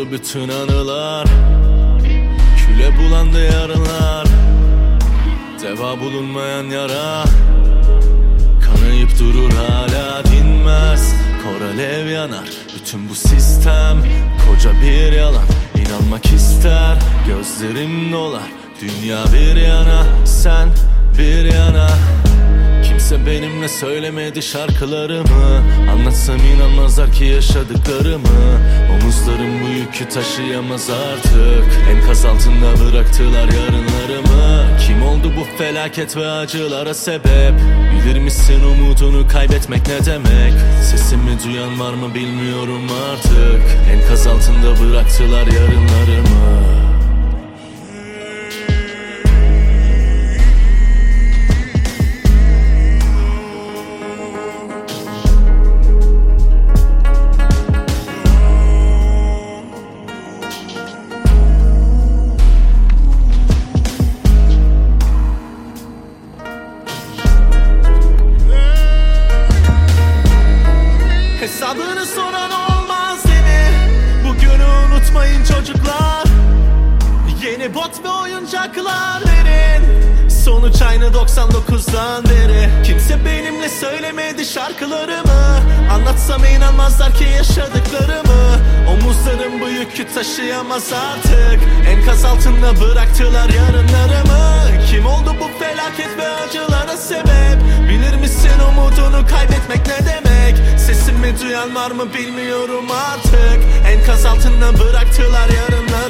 Kırıldı bütün anılar, küle bulandı yarınlar. Deva bulunmayan yara kanayıp durur, hala dinmez. Kor alev yanar bütün bu sistem, koca bir yalan. İnanmak ister, gözlerim dolar. Dünya bir yana, sen bir yana. Kimse benimle söylemedi şarkılarımı. Anlatsam inanmazlar ki yaşadıklarımı. Omuzlarım bu yükü taşıyamaz artık. Enkaz altında bıraktılar yarınlarımı. Kim oldu bu felaket ve acılara sebep? Bilir misin umudunu kaybetmek ne demek? Sesimi duyan var mı bilmiyorum artık. Enkaz altında bıraktılar yarınlarımı. Hesabını soran olmaz değil mi? Bugünü unutmayın çocuklar. Yeni bot ve oyuncaklar verin. Sonuç aynı 99'dan beri. Kimse benimle söylemedi şarkılarımı. Anlatsam inanmazlar ki yaşadıklarımı. Omuzlarım bu yükü taşıyamaz artık. Enkaz altında bıraktılar yarınlarımı. Kim oldu bu felaket ve acılara sebep? Bilir misin umudunu kaybetmek ne demek? Sesimi duyan var mı bilmiyorum artık. Enkaz altında bıraktılar yarınlarımı.